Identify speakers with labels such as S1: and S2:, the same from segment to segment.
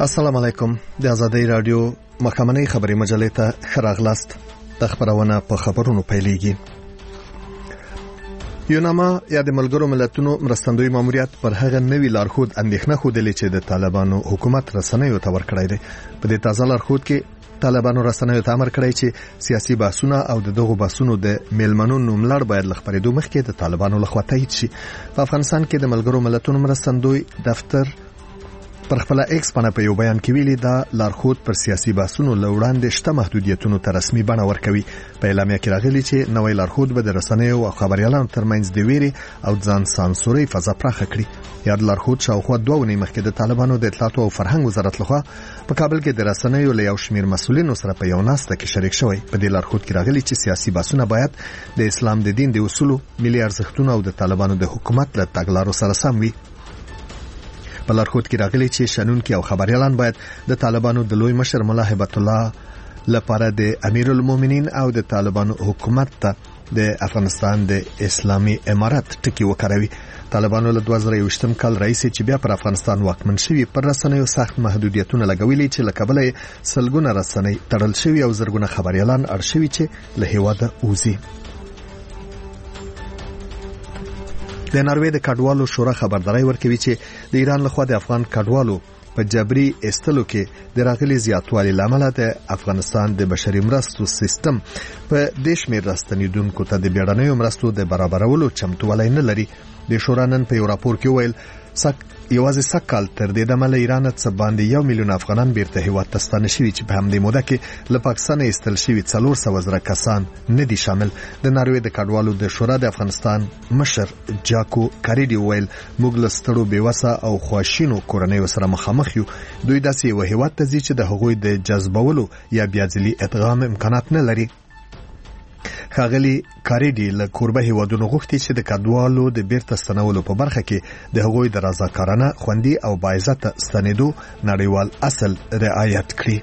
S1: السلام علیکم. د آزادۍ رادیو مخامنۍ خبري مجلې ته ښه راغلاست. د خبرونه په خبرونو پیلېږي. یوناما یا د ملګرو ملتونو مرستندوی ماموریت پر هغه نوی لارښود اندېښنه خوده چې د طالبانو حکومت رسنیو ته ورکړی دی. په دې تازه لارښود کې طالبانو رسنیو ته امر کړی چې سیاسي بحثونه او دغه بحثونو د میلمنو نوملړ باید لخبرېدو مخکې د طالبانو لخوا تایید شي. په افغانستان کې د ملګرو ملتونو مرستندوی دفتر پر خپل ایکس باندې په یو بیان کې ویلي دا لارښود پر سیاسي بحثونو لوړاندې شته محدودیتونو ته رسمي بڼه ورکوي. په اعلامیه کې راغلي چې نوې لارښود به د رسنیو او خبريالانو ترمنځ د ویري او ځان سانسوري فضا پراخه کړي. یاد لارښود شاوخوا 2 ونې مخکې د طالبانو د اطلاعات او فرهنګ وزارت لخوا په کابل کې د رسنیو له یو شمېر مسؤلینو سره په یو ناسته کې شریک شوی. په دې لارښود کې راغلي چې سیاسي بحثونه باید د اسلام د دین د اصولو، ملي ارزښتونو او د طالبانو د حکومت له تګلارو سره سم وي. په لارښود کې راغلي چې شنونکي او خبريالان باید د طالبانو د لوی مشر مولا هیبت الله لپاره د امیر المؤمنین او د طالبانو حکومت ته د افغانستان د اسلامي امارات ټکی وکړوي. طالبانو له 2021 کال راځي چې بیا پر افغانستان واکمن شوي پر رسنیو سخت محدودیتونه لګولي چې لکبل سلګونه رسنۍ تړل شوي او زرګونه خبريالان ارشوي چې له هیواده اوزي. د ناروې د کډوالو شورا خبرداري ورکوي چې د ایران لخوا د افغان کډوالو په جبري استلو کې د راغلي زیاتوالي لامل د افغانستان د بشري مرستو سیستم په دیش مې راستنیدونکو ته د بیړنیو مرستو د برابرولو چمتووالی نه لري. د شورا نن په یو راپور کې ویل یوازې سکهال تر دې دمه له ایران څخه باندې 1 میلیون افغانان بیرته هیواد ته ستانه شوي چې په همدې موده کې له پاکستان ایستل شوي 400 زره کسان نه دي شامل. د ناروې د کډوالو د شورا د افغانستان مشر جاکو کاریډي ویل موږ له ستړو بیوسه او خواشینو کورنیو سره مخامخ یو. دوی داسې یو هیواد ته ځي چې د هغوی د جذبولو یا بیاځلي ادغام امکانات نه لري. خاغلی کاریډي له کوربه هیوادونو غوښتي چې د کډوالو د بیرته ستنولو په برخه کې د هغوی د رضاکارانه خوندي او باعزته ستنېدو نړیوال اصل رعایت کړي.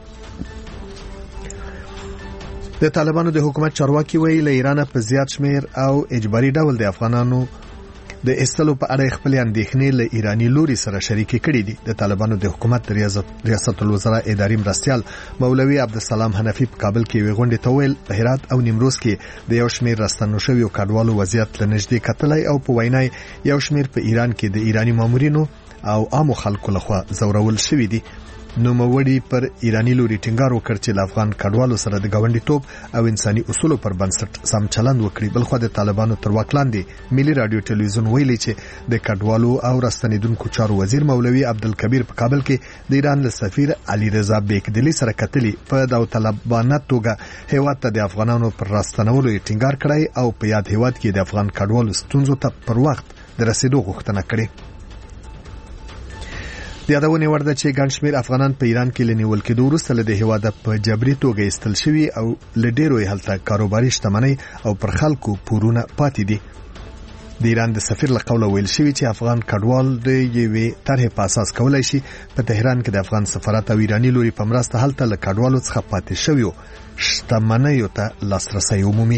S1: د طالبانو د حکومت چارواکي ویلي له ایران په زیات شمیر او اجباري ډول د افغانانو د استلو په اړه خپل اندېښنې له ایرانی لوري سره شریکې کړې دي. د طالبانو د حکومت ریاست الوزرا اداري مرستيال مولوي عبدالسلام حنفي په کابل کې وغونډې ته ویل په هرات او نیمروز کې د یو شمېر راستنو شویو کډوالو وضعیت له نږدې کتلای او په وینای یو شمېر په ایران کې د ایرانی مامورینو او عامو خلکو لخوا زورول شوی دي. نو موړي پر ایرانی لوري ټینګار وکړ چې افغان کډوالو سره د غونډیتوب او انساني اصولو پر بنسټ سم چلند وکړي. بلخو د طالبانو تر واک لاندې ملي رادیو ټلویزیون ویلي چې د کډوالو او راستنیدونکو چارو وزیر مولوي عبدالکبیر په کابل کې د ایران له سفیر علي رضا بیکدلی سره کتلی په داوطلبانه توګه هیواد ته د افغانانو پر راستنولو ټینګار کړی او په یاد هیواد کې د افغان کډوالو ستونزو ته پر وخت د رسیدو غوښتنه کړې. د یادونې وړ ده چې ګڼ شمېر افغانان په ایران کې لنیول کېدو وروسته له د هیواده په جبري توګه ایستل شوي او له ډېرو یې هلته کاروباري شتمنۍ او پر خلکو پورونه پاتې دي. د ایران د سفیر له قوله ویل شوي چې افغان کډوال د یوې طرحې په اساس کولای شي په تهران کې د افغان سفارت او ایرانی لوري په مرسته هلته له کډوالو څخه پاتې شویو شتمنیو ته لاسرسی عمومي.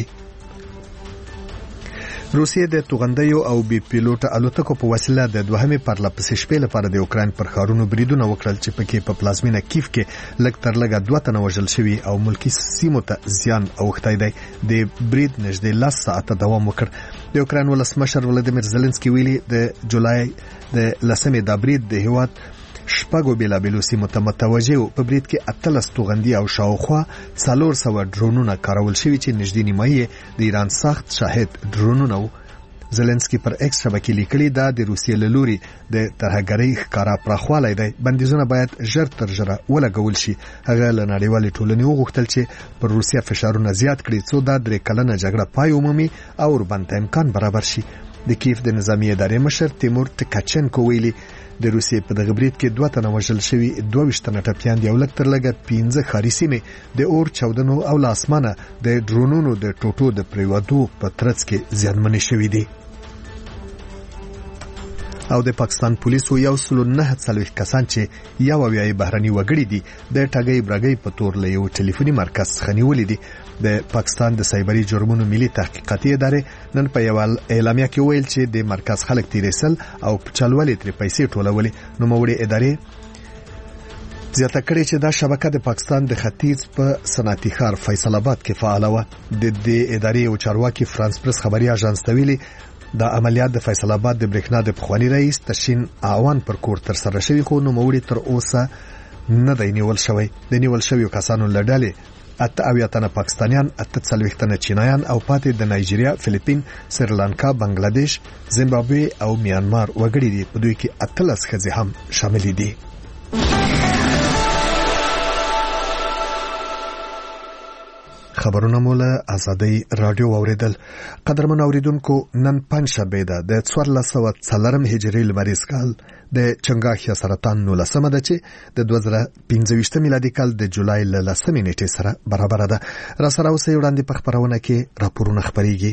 S1: روسیې د توغندیو او بي پیلوټ الوتکو په وسیله د دوهمې پرلپسې شپې لپاره د یوکرين پر ښارونو بریدونه وکړل چې پکې په پلازمینه کیف کې لږ تر لږه 2 تنه وژل شوي او ملکی سیمو ته زیان اوښتی دی. د برید نږدې 10 ساعته دوام وکړ. د یوکرين ولسمشر ولادیمیر زيلنسکي ویلي د جولای د 10مې د برید د هیواد شپږو بیلابیلو سیمو ته متوجه په برید کې 18 توغندي او شاوخوا 400 ډرونونه کارول شوي چې نږدې نیمایي د ایران سخت شاهد ډرونونه وو. زيلنسکي پر ایکس شبکې لیکلي دا د روسیې له لوري د ترهګرۍ ښکارا پراخوالی دی. بندیزونه باید ژر تر ژره ولګول شي. هغه له نړیوالې ټولنې وغوښتل چې پر روسیه فشارونه زیات کړي څو دا 3 کلنه جګړه پای ومومي او ورباندې امکان برابر شي. د کیف د نظامی ادارې مشر تیمور تکاچنکو ویلي د روسیې په دغه برید کې 2 تنه وژل شوي، 22 تنه ټپیان دي او لږ تر لږه 15 ښاري سیمې د اور چاودنو او له اسمانه د ډرونونو د ټوټو د پریوتو په ترڅ کې زیانمنې شوي دي. او د پاکستان پولیسو 109 کسان چې یو ویاي بهرني وګړي دي د ټاګي برګي په تور له یو ټلیفوني مرکز څخه نیولې دي. د پاکستان د سایبري جرمونو ملي تحقیقاتي ادارې نن په یو اعلامیه کې ویل چې د مرکز خلک تیرېسل او چلولې تر پیسې ټولولې. نو موړي ادارې زیاته کړې چې دا شبکه د پاکستان د ختیځ په صنعتي ښار فیصل آباد کې فعال و. د دې ادارې او چارواکي فرانس پریس خبري اژانس ته ویلي دا عملیات د فیصل آباد د برېښنا د پخوانی رئیس تشین اعوان پر کور تر سره شوی خو نو موړي تر اوسه نه دی نیول شوی. د نیول شوی کسانو لړلې 88 تنه پاکستانیان، 48 تنه چینایان او پاتې د نایجیریا، فلیپین، سریلانکا، بنگلاديش، زیمبابوې او میانمار وګړي دي. په دوی کې 13 ښځې هم شامل دي. خبرونه مولا ازادي رادیو اوریدل. قدرمن اوریدونکو، نن پنځشنبه ده د 1404 هجری لمریز کال د چنګاښ سرطان 19 ده چې د 2025 میلادي کال د جولای ل 10 نیټې سره برابر ده. را سره اوسې وړاندې په خبرونه کې راپورونه خبريږي.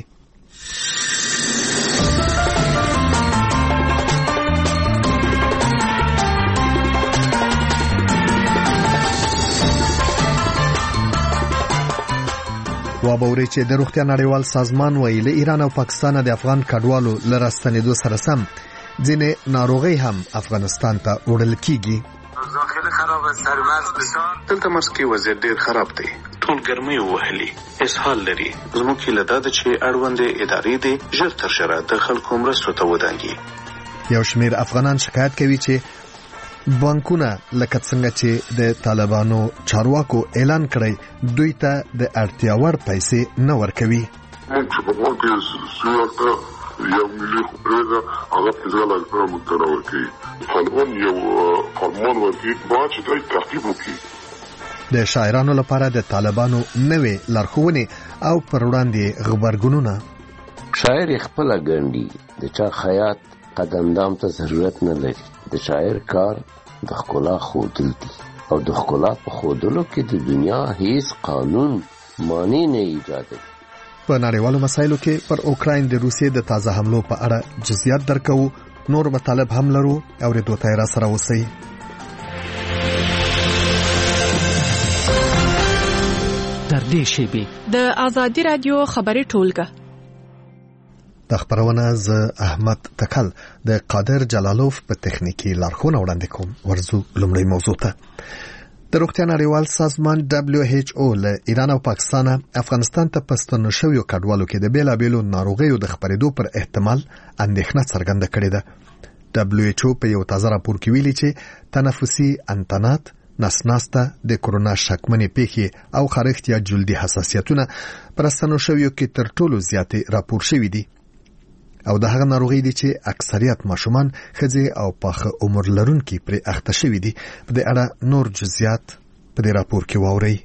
S1: وابوري چې د روغتیا نړیوال سازمان ویلي ایران او پاکستان د افغان کډوالو لرستنېدو سره سم ځینې ناروغي هم افغانستان ته وړل کیږي.
S2: داخله خراب است، سرمرز بسیار
S3: دلته مسکی وضعیت ډیر خراب دی. ټول ګرمي وهلي اسهال لري. زموږ کله دا چې اړوند ادارې دي ژر تر ژره د خلکو مرستو ته ودانګي.
S1: یو شمیر افغانان شکایت کوي چې بانکونه لکه څنګه چې د طالبانو چارواکو اعلان کړی دوی ته د اړتیا وړ پیسې نه ورکوي.
S4: موږ په بانک کې سیاست یو ملي خبره هغه ځل لپاره متراو کوي. طالبان یو فرمان ورکړي چې دوی تعقیب وکړي.
S1: د شاعرانو لپاره د طالبانو نوې لارښوونې او پر وړاندې غبرګونونه.
S5: شاعر خپل ګڼي د چا خیاط قدمدام ته ضرورت نه لري. د شاعر کار د ښکلا خودل دي او د ښکلا په خودلو کې د دنیا هیڅ قانون معنی نه ایجاد.
S1: په نړیوالو مسایلو کې پر اوکراین د روسیې د تازه حملو په اړه جزئیات درکو. نور مطالب هم لرو او ردو ته را سره اوسئ.
S6: در دې شیبې د ازادي رادیو خبري ټولګه
S1: د خبرونه ز احمد تکل د قادر جلالوف په تخنیکی لارښوونه وړاندې کوم. ورزو لومړی موضوع ته. د روغتیا نړیوال سازمان WHO له ایران او پاکستان افغانستان ته پستانو شویو کډوالو کې د بیلابېلو ناروغیو د خپرېدو پر احتمال اندېښنه څرګنده کړې ده. WHO په یو تازه راپور کې ویلي چې تنفسي انتانات، نسناسته، د کرونا شکمنې پیښې او خارښت یا جلدي حساسیتونه پر پستانو شویو کې تر ټولو زیاتې راپور شوي دي. او د هغه ناروغي دي چې اکثریت ماشومان، ښځې او پاخه عمر لرونکي پرې اخته شوي دي. په دې اړه نور جزئیات په دې راپور کې واورئ.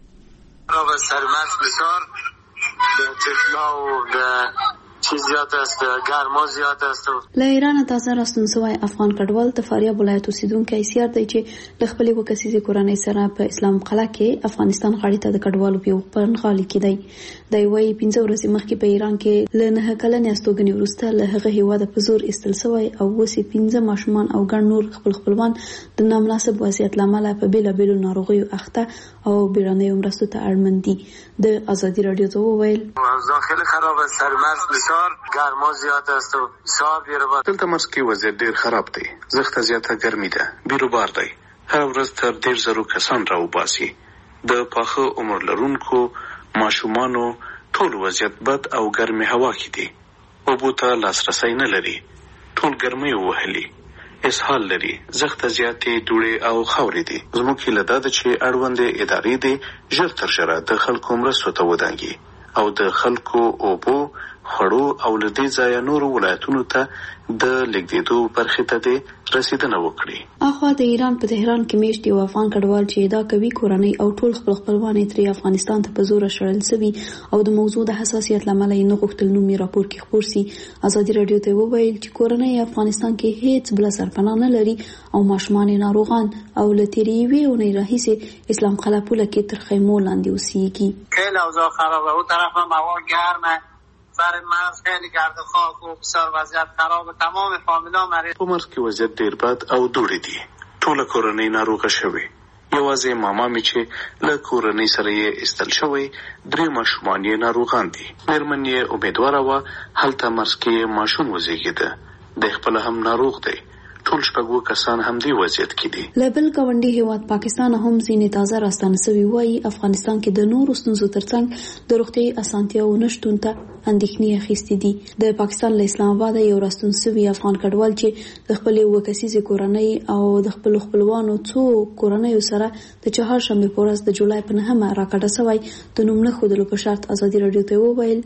S2: سرمرز بسیار د طفلا او د چیز زیات است، گرما زیات است.
S7: له ایران تازه راستون شوی افغان کډوال د فاریاب ولایت اوسیدونکو سیار دی چې د خپل وکسیزي کورنۍ سره په اسلام قلعه کې افغانستان غاړي ته د کډوالو په پرنغالي کې دی. د وی 15 ورځې مخکې په ایران کې له نه کلنې استوګنې وروسته له هغه هیواده په زور استل شوی او وسی 15 ماشومان او ګڼ نور خپلوان د نامناسب وضعیت لامل په بیلابېلو ناروغیو اخته او بیرانه مرستو ته اړمن دي. د ازادي رادیو ته وویل
S2: داخله خراب است، سرمرز بسیار گرما زیات است و بسیار بیروبار.
S3: دلته مسکی وضعیت ډیر خراب دی. زخته زیاته ګرمي ده، بیروبار دی. هر ورځ تر 1.0 کسان راوباسي. د پاخه عمر لرونکو ماشومانو ټول وضعیت بد او ګرمه هوا کې دي. اوبو ته لاسرسي نه لري. ټول ګرمي وهلي اسهال لري. زخته زیاتې دوړې او خاورې دي. زموږ له دا چې اړوند ادارې دي ژر تر ژره د خلکو مرستو ته ودانګي او د خلکو اوبو خړو او لدې ځای نور ولایتونو ته د لګیدو برخه ته رسیدنه وکړي.
S7: اخوا د ایران په تهران کې میشت یو افغان کډوال چې دا کوي کورنۍ او ټول خپلوان ترې افغانستان ته په زور شړل شوی او د موضوع د حساسیت لامل یې نه غوښتل نومي راپور کې خبر سي. ازادي رادیو ته وویل چې کورنۍ افغانستان کې هیڅ بل سرپناه نه لري او ماشومان ناروغان او لتیری وی او نه راهیسه اسلام قلعه پوله کې تر خیمو لاندې اوسېږي.
S2: خیلی اوضاع خرابه. اون طرف هم هوا گرمه، سر مرز خیلی گرد و خاک و بسیار وضعیت خراب. تمام فامیلا مریض.
S3: په مرز کې وضعیت ډیر بد او دوړې دي. ټول کورنۍ ناروغه شوی. یوازې ماما می چې له کورنۍ سره یې استل شوی 3 ماشومان یې ناروغان دي. مېرمن یې امیدواره وه هلته مرز کې ماشوم وزېږېده. د خپل هم ناروغ دی. ټول شپږ کسان هم دی وضعیت کې دي.
S7: لبل ګاونډي هیواد پاکستان هم ځینې تازه راستانه سوي وایي افغانستان کې د نورو ستونزو ترڅنګ د روغتیايي اسانتیاو نشټون ته اندېښنې اخیستې دي. د پاکستان له اسلام آباد یو راستون سوي افغان کډوال چې د خپل وکسیزې کورنۍ او د خپل خپلوانو څو کورنۍ سره د چهارشنبه په ورځ د جولای په 9 راکړه سوی د نوم نه خودلو په شرط ازادي رادیو ته وویل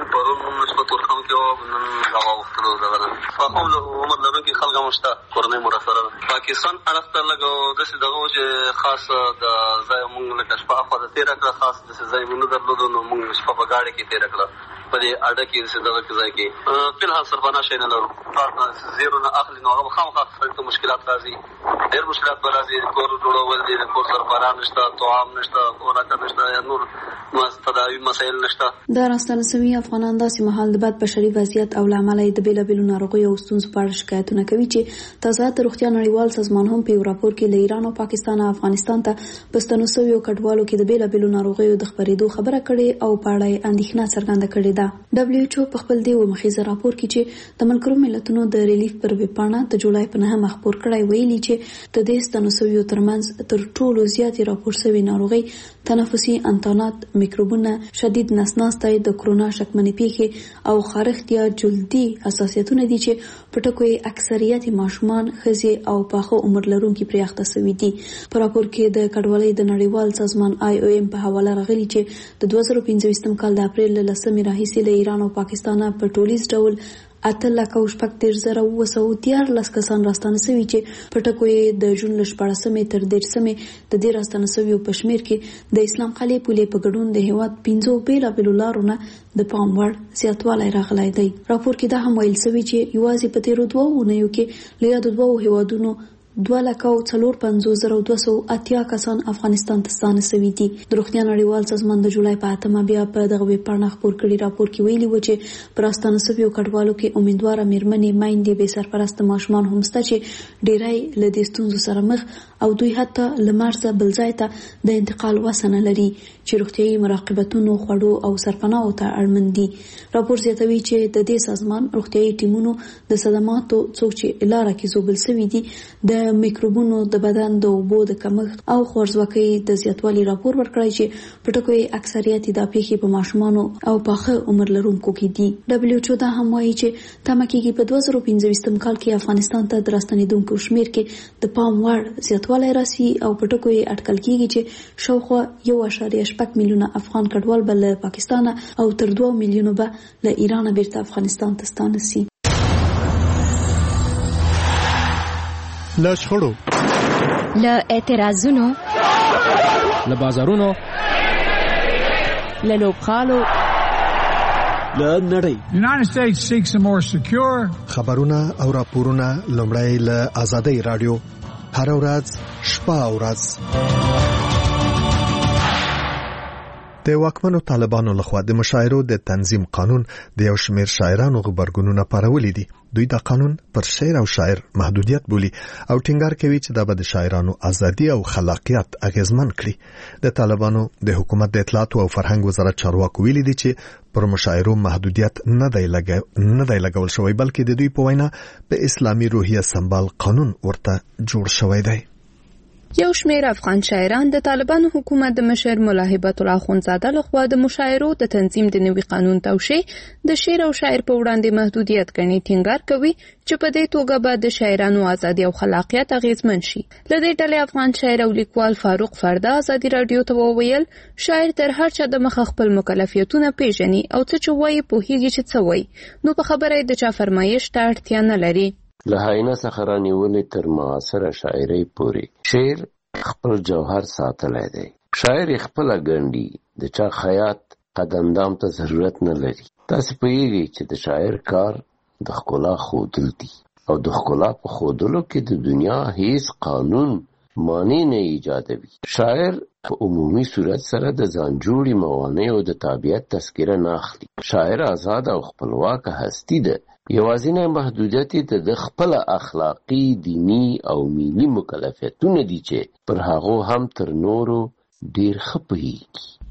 S8: فقول عمر لرونکي خلک مشته کورنۍ مرسره پاکستان ارسته لګو د څه دغه چې خاص د ځای مونږ لکه شپه په د 13 کړه خاص د ځای مونږ درلودو نو مونږ شپه په گاډي کې 13 کړه په دې اډه کې څه دغه ځای کې په الحال سربانا شي نه لرو تاسو زیرو نه اخلي نو خامخا څه مشکلات راځي ډېر مشکلات راځي کور جوړول دي کور سربانا نشته توام نشته خوراک نشته یا نور تداوی مسایل نشته.
S7: د راستانه سوي افغانان داسې مهال د بد بشري وضعیت او لامل د بیلابیلو ناروغیو او ستونزو په اړه شکایتونه کوي چې تازه د روغتیا نړیوال سازمان هم په یو راپور کې له ایران او پاکستان او افغانستان ته پښتنو سوي کډوالو کې د بیلابیلو ناروغیو د خپرېدو خبره کړې او په اړه اندېښنه څرګنده کړې ده. WHO په خپل دی مخیزه راپور کې چې د ملګرو ملتونو د ریلیف پر ویبپاڼه د جولای په 9 خبر کړی ویلي چې د دې ستنو سوي ترمنځ تر ټولو زیاتې راپور شوی ناروغي تنفسي انتانات میکروبونه شدید نسناستای د کرونا شکمنې پیښې او خارښت یا جلدي حساسیتونه دي چې په ټکو اکثریت ماشومان ښځې او پاخه عمر لرونکي پرې اخته شوي دي. په راپور کې د کډوالۍ د نړیوال سازمان IOM په حواله راغلي چې د 2015 کال د اپریل له 10 راهیسې له ایران او پاکستان په ټولیز ډول 8,14,914 کسان راستانه شوي چې په ټکو د جون له 14 تر 13 د دې راستانه شویو په شمیر کې د اسلام قلعه پولې په ګډون د هیواد 15 بیلابیلو لارو نه د پام وړ زیاتوالی راغلی دی. راپور کې دا هم ویل شوی چې یوازې په تیرو 2 اونیو کې له یادو 2 هیوادونو 2,42,280 کسان افغانستان ته ستانه شوي دي. د روغتیا نړیوال سازمان د جولای په 8 بیا په دغه ویبپاڼه خبر کړي راپور کې ویلي و چې پر ستانه شویو کډوالو کې امیدواره میرمنې میندې بې سرپرست ماشومان هم شته چې ډیری له دې ستونزو سره مخ او دوی حتی له مرزه بل ځای ته د انتقال وسنه لري چې روغتیايي مراقبتونو خوړو او سرپناهو ته اړمن دي. راپور زیاتوي چې د دې سازمان روغتیايي ټیمونو د صدماتو څوک چې لاره کې زوبل شوي دي د میکروبونو د بدن د اوبو د کمښت او خوارځواکۍ د زیاتوالي راپور ورکړی چې په ټکو اکثریت د پیښې په ماشومانو او پاخه عمر لرونکو کې دي. WHO دا هم وایي چې تمه کېږي په 2015 کال کې افغانستان ته د راستنېدونکو شمیر کې د پام وړ زیاتوالی راسي او په ټکو اټکل کېږي چې شاوخوا 1.8 میلیونه افغان کډوال به له پاکستان او تر 2 میلیونه به له ایران بیرته افغانستان ته ستانه شي.
S1: له شخړو،
S9: له اعتراضونو،
S6: له بازارونو، له لوبخالو،
S10: له نړۍ.
S11: United States seeks a more secure.
S1: خبرونه او راپورونه لومړی له آزادۍ رادیو هر ورځ شپه او ورځ د واکمنو طالبانو لخوا د مشاعرو د تنظیم قانون د یو شمېر شاعرانو غبرګونونه پارولې دي. دوی دا قانون پر شعر او شاعر محدودیت بولي او ټینګار کوي چې دا به د شاعرانو ازادي او خلاقیت اغیزمن کړي. د طالبانو د حکومت د اطلاعات او فرهنګ وزارت چارواکو ویلي دي چې پر مشاعرو محدودیت نه دی لګول شوی بلکې د دوی په وینا په اسلامي روحیه سمبال قانون ورته جوړ شوی دی.
S12: یو شمېر افغان شاعران د طالبانو حکومت د مشر ملا هیبت الله اخوندزاده لخوا د مشاعرو د تنظیم د نوي قانون توشیح د شعر او شاعر په وړاندې محدودیت ګڼي. ټینګار کوي چې په دې توګه به د شاعرانو ازادي او خلاقیت اغیزمن شي. له دې ډلې افغان شاعر او لیکوال فاروق فردا ازادي رادیو ته وویل شاعر تر هر چا د مخ خپل مکلفیتونه پیژني او څه چې وایي پوهیږي چې څه وایي، نو په خبره د چا فرمایش ته اړتیا نه لري.
S5: له هاینه څخه رانیولې تر معاصره شاعرۍ پورې شعر خپل جوهر ساتلی دی. شاعر خپل ګڼي د چا خیاط قدمدام ته ضرورت نه لري. تاسو پوهیږئ چې د شاعر کار د ښکلا ښودل دي او د ښکلا په ښودلو کې د دنیا هیڅ قانون مانع نه ایجادوي. شاعر په عمومي صورت سره د ځان جوړې موانعو د تابعیت تذکره نه اخلي. شاعر آزاد او خپلواکه هستی ده. یوازینی محدودیت د خپل اخلاقی، دینی او ملي مکلفیتونه دي چې پر هغه هم تر نورو ډیر ښه پوهیږي.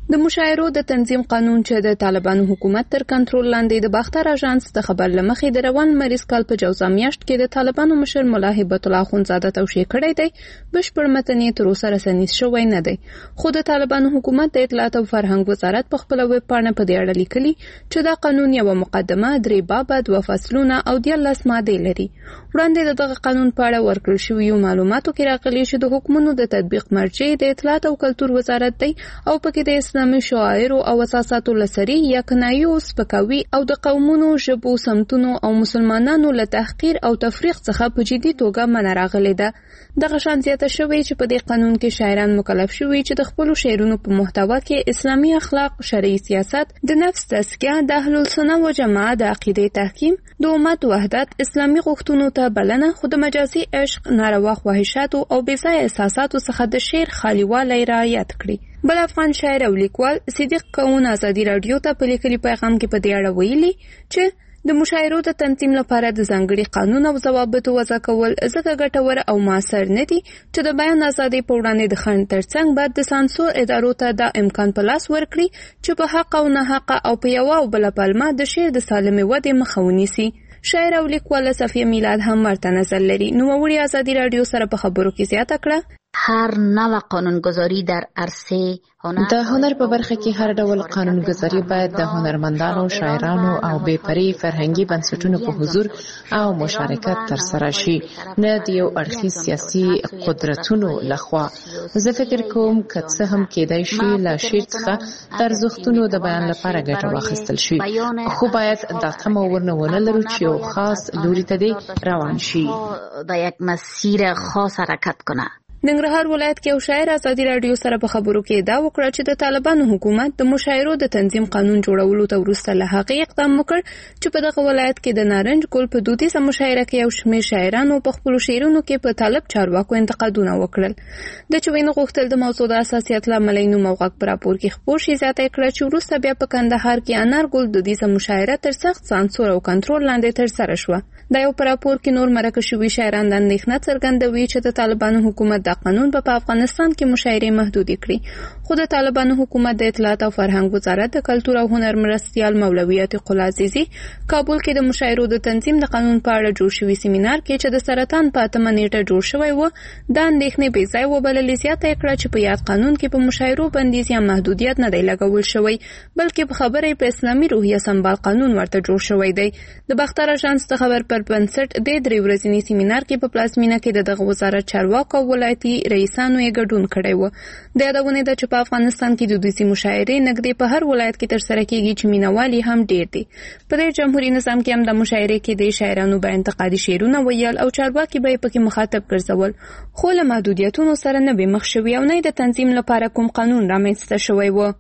S12: د مشاعرو د تنظیم قانون چې د طالبانو حکومت تر کنټرول لاندې د باختر اژانس د خبر لمخې د روان مریض کال په جوزا میاشت کې د طالبانو مشر مولا هیبت الله اخوندزاده توشیح کړی دی، بشپړ متن یې تر اوسه رسنیز شوی نه دی. خو د طالبانو حکومت د اطلاعات او فرهنګ وزارت په خپل ویب پاڼه په دې اړه لیکلي چې دا قانون یو مقدمه، 3 بابه، 2 فصلونه او 14 مادې لري. وړاندې دغه قانون په اړه ورکړل شویو معلوماتو کې راغلي چې د حکمونو د تطبیق مرجع د اطلاعات او کلتور وزارت دی او پکې د اسلامي شعائر او اساساتو لسري یا کنایو، سپکاوي او د قومونو، ژبو، سمتونو او مسلمانانو له تحقیر او تفریق څخه په جدي توګه منع راغلې ده. دغه شان زیاته شوې چې په دې قانون کې شاعران مکلف شوي چې د خپل شعرونو په محتوا کې اسلامي اخلاق، شرعي سیاست، د نفس تزکیه، د اهل السنه و جماعت د عقیده تحکیم، د امت وحدت، اسلامي غوښتنو ته بلنه، خود مجازي عشق، ناروا خواهشاتو او بې ځایه احساساتو څخه د شعر خالیوالی رعایت کړي. بل افغان شاعر او لیکوال صدیق کون ازادي رادیو ته په لیکلي پیغام کې په دې اړه ویلي چې د مشاعرو د تنظیم لپاره د ځانګړي قانون او ضوابطو وضع کول ځکه ګټور او موثر نه دي چې د بیان ازادۍ په وړاندې د خنډ ترڅنګ باید د سانسور ادارو ته دا امکان په لاس ورکړي چې په حق او نه حق او په یو او بل پلمه د شعر د سالمې ودې مخه ونیسي. شاعر او لیکوال صفیه میلاد هم ورته نظر لري. نو وړي ازادي رادیو سره په خبرو کې زیاته کړه
S13: هر نوع قانونگذاری در عرصه
S14: د هنر په برخه کې هر ډول قانونگذاری باید د هنرمندانو، شاعرانو او بې پرې فرهنګي بنسټونو په حضور او مشارکت ترسره شي، نه د یو اړخیز سیاسي قدرتونو لخوا. زه فکر کوم که څه هم کېدای شي له شعر څخه د ارزښتونو د بیان لپاره ګټه واخیستل شي، خو باید دا تمه ونه لرو چې یو خاص لوري ته دې روان شي،
S13: د یک مسیر خاص حرکت کنه.
S12: ننګرهار ولایت کې یو شاعر ازادي رادیو سره په خبرو کې دا وکړه چې د طالبانو حکومت د مشاعرو د تنظیم قانون جوړولو ته وروسته له هغې اقدام وکړ چې په دغه ولایت کې د نارنج ګل په دودیزه مشاعره کې یو شمېر شاعرانو په خپلو شعرونو کې په طالب چارواکو انتقادونه وکړل. د چوینو غوښتل د موضوع د حساسیت له امله یې نوم او غږ په راپور کې خپور شي. زیاته یې کړه چې وروسته بیا په کندهار کې انارګل دودیزه مشاعره تر سخت سانسور او کنټرول لاندې ترسره شوه. دا یو په راپور کې نور مرکه شوي شاعران د اندېښنه څرګندوي چې د طالبانو حکومت دا قانون په افغانستان کې مشاعرې محدودې کړي. خو د طالبانو حکومت د اطلاعات او فرهنګ وزارت د کلتور او هنر مرستیال مولوي عتیق الله عزیزي کابل کې د مشاعرو د تنظیم د قانون په اړه جوړ شوي سیمینار کې چې د سرطان په 8 نیټه جوړ شوی و د اندېښنې بې ځای وبللې. زیاته یې کړه چې په یاد قانون کې په مشاعرو بندیز یا محدودیت نه دی لګول شوی، بلکې په خبرې په اسلامي روحیه سمبال قانون ورته جوړ شوی دی. د باختر اژانس د خبر پر بنسټ د 3 ورځني سیمینار کې په پلازمینه کې دغه وزارت چارواکو او ولایتي رئیسانو یې ګډون کړی و. د یادونه ده چې په افغانستان کې دودیزې مشاعرې نږدې په هر ولایت کې ترسره کیږي چې مینوالي هم ډیر دي. په دې جمهوریت نظام کې هم د مشاعرې کې د شاعرانو به انتقادي شعرونه ویل او چارواکي به پکې مخاطب ګرځول، خو له محدودیتونو سره نه به مخ شوي او نه د تنظیم لپاره کوم قانون رامنځته شوی و.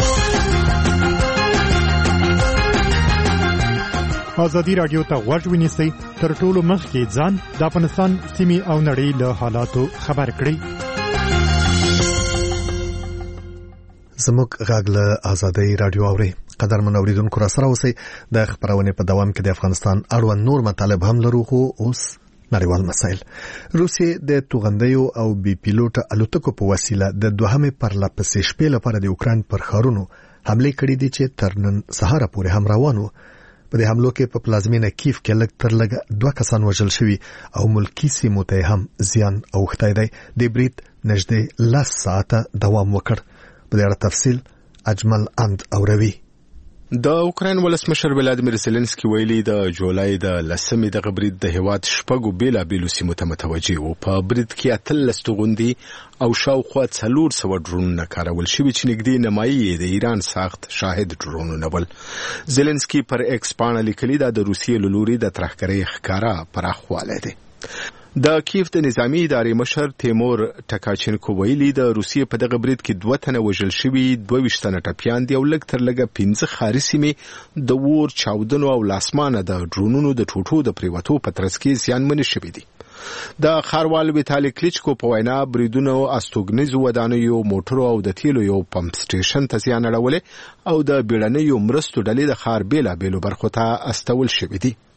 S15: ازادي رادیو ته غوږ ونیسئ، تر ټولو مخکې ځان د افغانستان سیمې او نړۍ له حالاتو خبر کړئ.
S1: زموږ غږ له ازادي رادیو اوري. قدرمن اوریدونکو را سره اوسئ. د خبرونې په دوام کې د افغانستان اړوند نور مطالب هم لرو، خو اوس نړیوال مسایل. روسیې د توغندیو او بي پیلوټ الوتکو په وسیله د دوهمې پرلپسې شپې لپاره د اوکران پر ښارونو حمله کړې دي چې تر نن سهار پورې هم روان وو. په دې حملو کې په پلازمینه کیف کې لږ تر لږه 2 کسان وژل شوي او ملکی سیمو ته هم زیان اوښتی دی. د برید نږدې 10 ساعته دوام وکړ. په دې اړه تفصیل اجمل اند اوروي.
S16: د اوکراین ولسمشر ولادیمیر زيلنسکي ویلي د جولای د 10مې د برید د هیواد شپږو بیلابیلو سیمو ته متوجه و. په برید کې 13 توغندي او شاوخوا 400 ډرونونه کارول شوي چې نږدې نیمایي د ایران ساخت شاهد ډرونونه ول. زيلنسکي پر ایکس باندې لیکلي دا د روسیې له لوري د ترهګرۍ ښکارا پراخوالی دی. د کیف د نظامی ادارې مشر تیمور ټکاچنکو ویلي د روسیې په دغه برید کې 2 تنه وژل شوي، 22 تنه ټپیان دي او لږ تر لږه 15 ښاري سیمې د اور، چاودنو او لاسمانه د ډرونونو د ټوټو د پریوتو په ترڅ کې زیانمنې شوي دي. د ښاروال ویتالي کلیچکو په وینا بریدونو استوګنیزو ودانیو، موټرو او د تیلو یو پمپ سټیشن ته زیان اړولی او د بیړنیو مرستو ډلې د ښار بیلابیلو برخو ته استول شوي دي.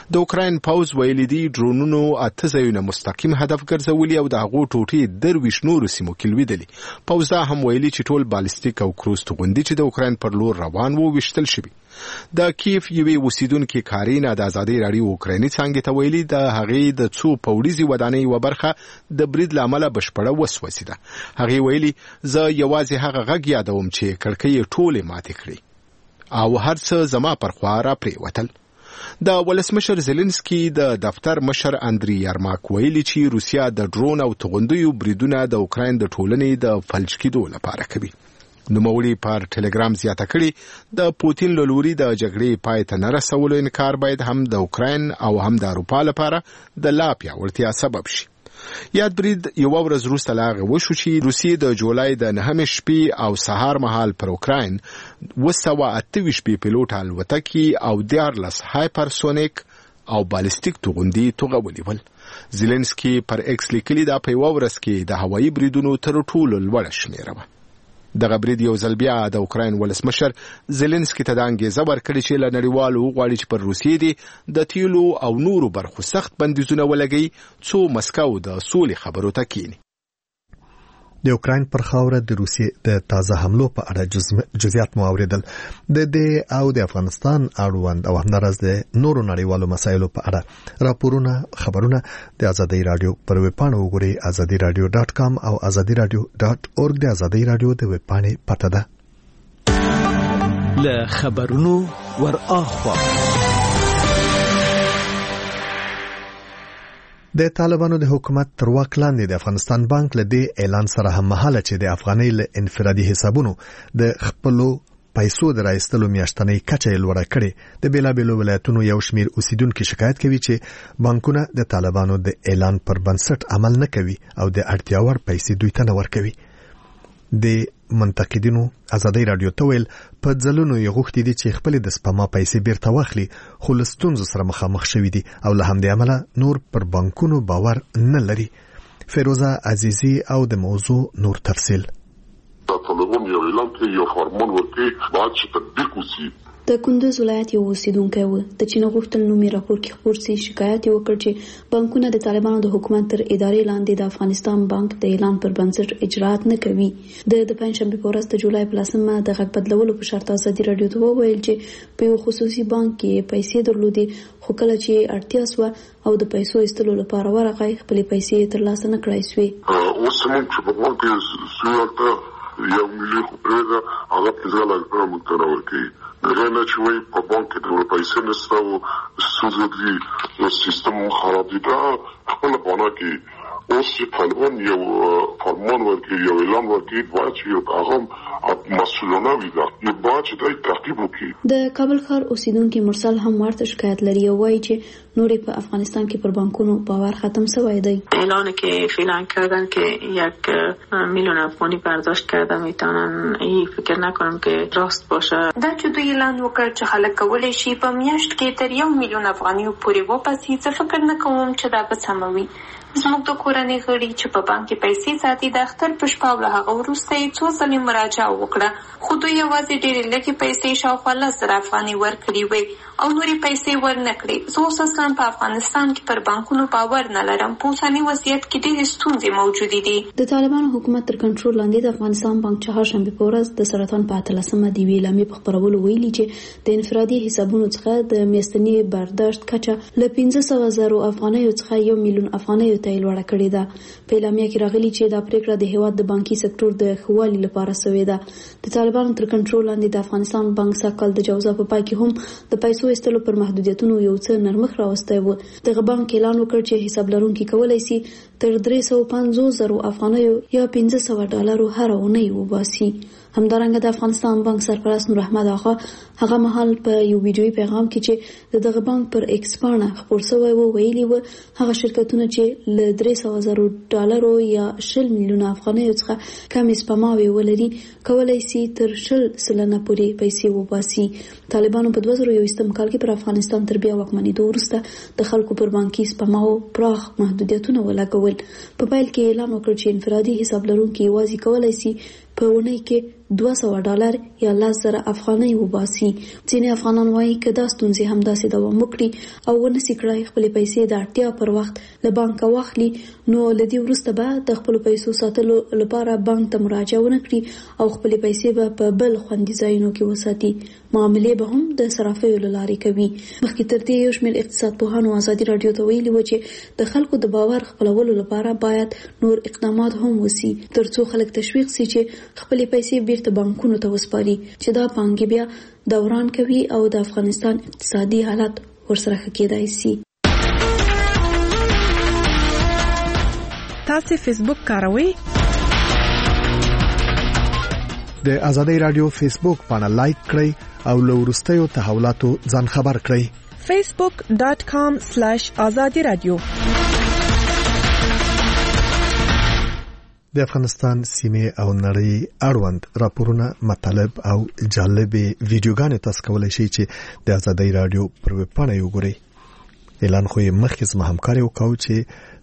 S16: د اوکراین پوز ویلي دي ډرونونو 8 ځایونه مستقیم هدف ګرځولي او د هغو ټوټې درویش نورو سیمو کې لویدلي. پوز دا هم ویلي چې ټول بالستیک او کروز توغندي چې د اوکراین پر لور روان وو وشتل شوي. د کیف یوې اوسیدونکې کارینا د ازادۍ راډیو اوکرایني څانګې ته ویلي د هغې د څو پوړیزې ودانۍ یوه برخه د برید له امله بشپړه وسوځېده. هغې ویلي زه یوازې هغه غږ یادوم چې کړکۍ ټولې ماتې کړې او هر څه زما پر خوا را پرېوتل. د ولسمشر زيلنسکي د دفتر مشر اندري یارماک ویلي چې روسیا د ډرون او توغندیو بریدونه د اوکراین د ټولنې د فلج کېدو لپاره کوي. نوموړي پر ټلګرام زیاته کړي د پوتین له لوري د جګړې پای ته نه رسولو انکار باید هم د اوکراین او هم د اروپا لپاره د لا پیاوړتیا سبب شي. یاد برید یو ورځ وروسته لا هغه وشو چې روسیې د جولای د 9 شپې او سهار مهال پر اوکراین 228 پیلوټ الوتکې او 14 هایپرسونیک او بالستیک توغندي توغولي ول. زيلنسکي پر ایکس لیکلي دا په یو ورځ کې د هوایي بریدونو تر ټولو لوړه شمیره وه. دغه برید یو ځل بیا د اوکراین ولسمشر زيلنسکي ته د انګېزه ورکړې چې له نړیوالو وغواړي چې پر روسیې دي د تیلو او نورو برخو سخت بندیزونه ولګوي څو مسکو د سولې خبرو ته کینی.
S1: د اوکراین پر خاوره د روسیې د تازه حملو په اړه جزئیات مو اوریدل. د دې او د افغانستان اړوند او همدارس د نورو نړیوالو مسایلو په اړه راپورونه خبرونه د ازادۍ رادیو پر ویب پاڼه وګورئ azadiradio.com او azadiradio.org د ازادۍ رادیو د ویب پاڼې پته ده.
S10: له خبرونو ور اخوا
S1: د طالبانو د حکومت تر واک لاندې د افغانستان بانک له دې اعلان سره هم مهاله چې د افغانۍ له انفرادي حسابونو د خپلو پیسو د راایستلو میاشتنۍ کچه یې لوړه کړې. د بیلابیلو ولایتونو یو شمیر اوسیدونکو شکایت کوي چې بانکونه د طالبانو د اعلان پر بنسټ عمل نه کوي او د اړتیا وړ پیسې دوی ته نه ورکوي. د منتقدینو ازادۍ رادیو ته ویل په ځلونو یې غوښتي دي چې خپل د سپما پیسې بیرته واخلي خو له ستونزو سره مخامخ شوي دي او له همدې امله نور پر بانکونو باور نه لري. فیروزه عزیزی او د موضوع نور تفصیل.
S4: طالبان یو اعلان کوي یو فرمان ورکړي باید چې تطبیق وشي.
S7: د کندوز ولایت یو اوسیدونکی و د چین غوښتل نومي راپور کې خبر سي شکایت وکړ چې بانکونه د طالبانو د حکومت تر ادارې لاندې د افغانستان بانک د اعلان پر بنسټ اجرات نه کوي. د پنځشنبه په ورځ د جولای په 10مه د غږ بدلولو په شرط ازادي رادیو ته وویل چې په یو خصوصي بانک کې پیسې درلودي خو کله چې اړتیا سو او د پیسو ایستلو لپاره ورغی خپل پیسې ترلاسه نه کړای سوې.
S4: اوس موږ چې په بانک کې سوالته یو ملي خبره هغه په ځای لا متناول کوي. رانه چې وای په بانک کې د پیسې نشته او سوزدي نو سیستم خراب دي دا خپل بانه کې اوس چې طالبان یو فرمان ورکړي یو اعلان ورکړي باید چې یو هغه مسؤلانه وي دا یو باید چې دا تعقیب وکړي.
S7: د کابل ښار اوسیدونکو مرسل هم ورته شکایت لري او وایي چې نورې په افغانستان کې پر بانکونو باور ختم شوی دی.
S17: اعلانی که فعلا کردن که 1 میلیون افغانی برداشت کرده میتونن این فکر نکنم که راست باشه.
S18: دا چې دوی اعلان وکړ چې خلک کولای شي په میاشت کې تر 1 میلیون افغانیو پورې وپاسي څه فکر نه کوم چې دا به سموي. زموږ د کورنۍ غړي چې په بانک کې پیسې ساتي د اختر په شپه له هغه وروسته یې څو ځلې مراجعه وکړه خو دوی یوازې ډېرې لږې پیسې شاوخوا 10,000 افغانۍ ورکړې وې او نورې پیسې ورنه کړې. زه اوس اصلا په افغانستان کې پر بانکونو باور نه لرم. په اوسني وضعیت کې ډېرې ستونزې موجودې دي.
S7: د طالبانو حکومت تر کنټرول لاندې د افغانستان بانک چهارشنبه په ورځ د سرطان په 13مه د ویلې لامې په خبرولو ویلي چې د انفرادي حسابونو څخه د میاشتني برداشت کچه له 500,000 افغانیو څخه 1 میلیون افغانیو ته لوړه کړې ده. په اعلامیه کې راغلي چې دا پریکړه د هیواد د بانکي سکتور د ښوالي لپاره شوې ده. د طالبانو تر کنټرول لاندې د افغانستان بانک ساکل د جوزا په پای کې هم د پیسو ایستلو پر محدودیتونو یو څه نرمښت راوستی و. دغه بانک اعلان وکړ چې حساب لرونکي کولی شي تر 350,000 افغانیو یا $500 هر اونۍ وباسي. همدارنګه د افغانستان بانک سرپرست نور احمد آغا هغه مهال په یو ویډیوي پیغام کې چې دغه بانک پر ایکس پاڼه خبر شوی و ویلي و هغه شرکتونه چې له $300,000 یا 10 میلیونه افغانیو څخه کم سپماوي ولري کولای شي تر 10% پورې پیسې وباسي. طالبانو په 2021 کال کې پر افغانستان تر بیا واکمنېدو وروسته د خلکو پر بانکي سپماو پراخ محدودیتونه ولګول. په پیل کې اعلان وکړ چې انفرادي حساب لرونکي یوازې کولای شي په اونۍ کې $200 یا 10,000 افغانۍ وباسي. ځینې افغانان وایي که دا ستونزې همداسې دوام وکړي او ونسي کړای خپلې پیسې د اړتیا پر وخت له بانکه واخلي، نو له دې وروسته به د خپلو پیسو ساتلو لپاره بانک ته مراجعه ونه کړي او خپلې پیسې به په بل خوندي ځایونو کې وساتي. معاملې به هم د صرافیو له لارې کوي. مخکې تر دې یو شمېر اقتصاد پوهانو ازادي راډیو ته ویلي و چې د خلکو د باور خپلولو لپاره باید نور اقدامات هم وسي ترڅو خلک تشویق سي چې خپلې پیسې بیرته بانکونو ته وسپاري چې دا پانګې بیا دوران کوي او د افغانستان اقتصادي حالت ورسره ښه کېدای سي.
S6: تاسو فیسبوک کاروئ؟
S1: د ازادي رادیو فیسبوک باندې لایک کړئ او له وروستیو تحولاتو ځان خبر کړئ.
S6: facebook.com/azadiradio.
S1: د افغانستان سیمه او نړۍ اړوند راپورونه، مطالب او جالبې ویډیوګانې تاسو کولای شئ چې د ازادي رادیو پر ویب پاڼه وګورئ. اعلان خو یې مخکې زما همکاري وکاو چې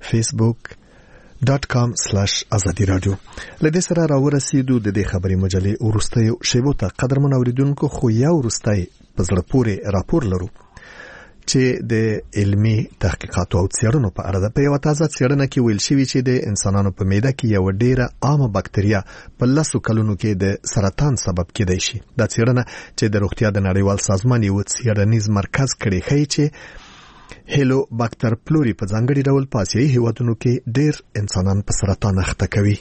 S1: facebook.com/azadiradio. لدې سره راورسېدو د دې خبري مجلې ورستیو شیبو ته قدرمن اوریدونکو، خو یو ورستای په زړه پورې راپور لرو چې د علمي تحقیقاتو او څېړنو په اړه ده. په یو تازه څېړنه کې ویل شوی چې د انسانانو په معده کې یو ډیره عامه باکتریا په 10 کلونو کې د سرطان سبب کېدای شي. دا څېړنه چې د روغتیا د نړیوال سازمان یو څېړنیز مرکز کړی ښیي چې هیلو باکتر پلوري په ځانګړي ډول په آسیایي هیوادونو کې ډیر انسانان په سرطان اخته کوي.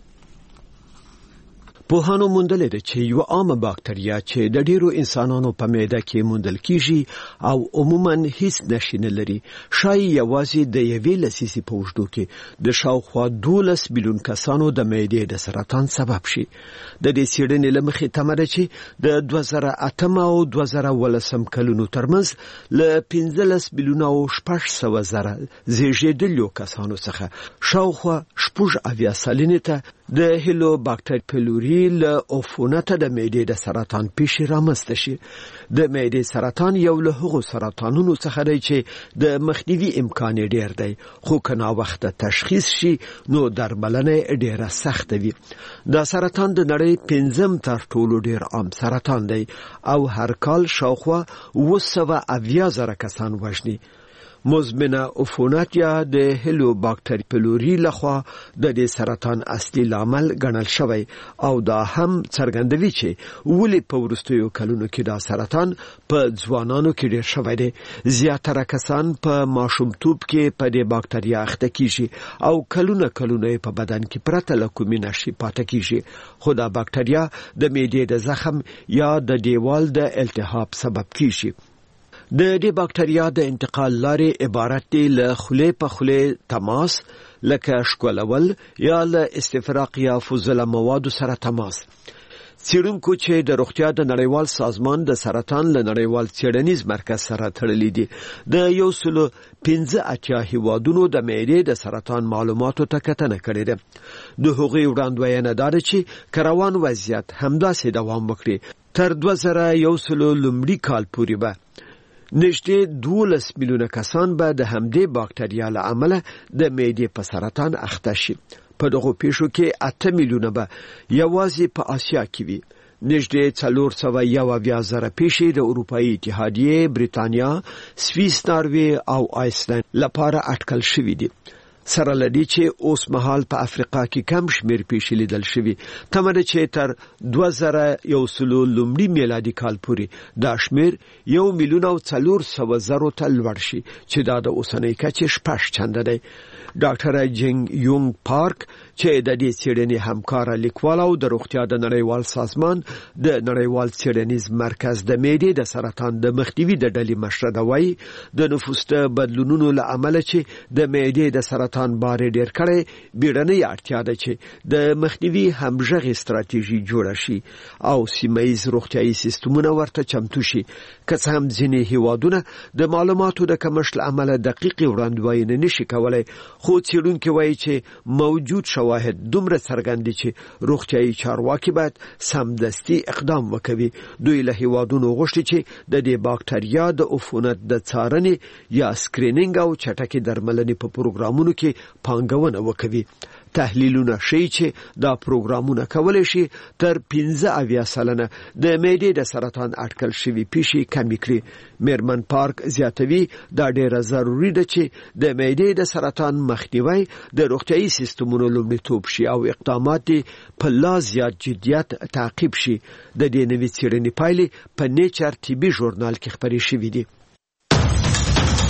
S10: پوهانو موندلې ده چې یو عامه باکتریا چې د ډیرو انسانانو په معده کې موندل کیږي او عموما هیڅ نښې نه لري، شایي یوازې د یوې لسیزې په اوږدو کې د شاوخوا 12 میلیون کسانو د معدې د سرطان سبب شي. د دې څېړنې له مخې تمه ده چې د 2008 او 2010 کلونو ترمنځ له 15 میلیون او 600,000 زیږیدلو کسانو څخه شاوخوا 80 سلنې ته د هیلو باکتر پلوري له عفونت د معدې د سرطان پیښې رامنځته شي. د معدې سرطان یو له هغو سرطانونو څخه دی چې د مخنیوي امکان ډیر دی، خو که ناوخته تشخیص شي نو درملنه ډیره سخته وي. دا سرطان د نړۍ 5م تر ټولو ډیر عام سرطان دی او هر کال شاوخوا 270,000 کسان وژني. مزمنه عفونت یا د هیلو باکتر پلوري لخوا د دې سرطان اصلي لامل ګڼل شوی او دا هم څرګندوي چې ولې په وروستیو کلونو کې دا سرطان په ځوانانو کې ډیر شوی دی. زیاتره کسان په ماشومتوب کې په دې باکتریا اخته کیږي او کلونه په بدن کې پرته له کومې نښې پاتې کیږي، خو دا باکتریا د معدې د زخم یا د دیوال د التهاب سبب کیږي. د دې باکتریا د انتقال لارې عبارت دي له خولې په خولې تماس، لکه ښکلول یا له استفراق یا فضله موادو سره تماس. څېړونکو چې د روغتیا د نړیوال سازمان د سرطان له نړیوال څېړنیز مرکز سره تړلي دي، د 185 هیوادونو د معدې د سرطان معلوماتو ته کتنه کړې ده. د هغوی وړاندوینه دا ده چې روان وضعیت همداسې دوام وکړي تر 2001 لومړي کال پورې به نږدې 12 میلیونه کسان به د همدې باکتریا له امله د معدې په سرطان اخته شي. په دغه پیښو کې 8 میلیونه به یوازې په آسیا کې وي. نږدې 401,000 پیښې د اروپאי اتحادیه، بریتانیا، سویس، ناروې او آیسلند لپاره اټکل شوې دي. سره لدی چې اوس مهال په افریقا کې کم شمیر پیښې لیدل شوي. تمه ده چې تر 2001 لومړي میلادي کال پورې دا شمیر 1,400,000 ته لوړ شي چې دا د اوسنۍ کچې 6 چنده دی. ډاکټر جنګ یونګ پارک چې د دې څېړنې همکار لیکوال او د روغتیا د نړیوال سازمان د نړیوال څېړنیز مرکز د معدې د سرطان د مخنیوي د ډلې مشر دی، وایي د نفوس د بدلونونو له امله چې د معدې د سرطان باره ډیر کړي بیړنۍ اړتیا ده چې د مخنیوي همغږي ستراتیژي جوړه شي او سیمه‌ییز روغتیايي سیستمونه ورته چمتو شي. که څه هم ځینې هیوادونه د معلوماتو د کمښت له امله دقیق وړاندوینه نشي کولای، خو څېړونکي وایي چې موجود شواهد دومره څرګند دي چې روغتیايي چارواکي باید سمدستي اقدام وکړي. دوی له هیوادونو غوښتي چې د دې باکتریا د عفونت د څارنې یا سکرینینګ او چټکې درملنې په پروګرامونو کې پانګونه وکړي. تحلیلونه ښیي چې دا پروګرامونه کولای شي تر 15% د معدې د سرطان اټکل شوی پیښې کمې کړي. میرمن پارک زیاتوي دا ډیره ضروری ده چې د معدې د سرطان مخنیوي د روغتیايي سیستمونو لومړیتوب شي او اقدامات په لا زیات جدیت تعقیب شي. د دې نوې څېړنې پایلې په نیچر طبي ژورنال کې خپرې شوې دي.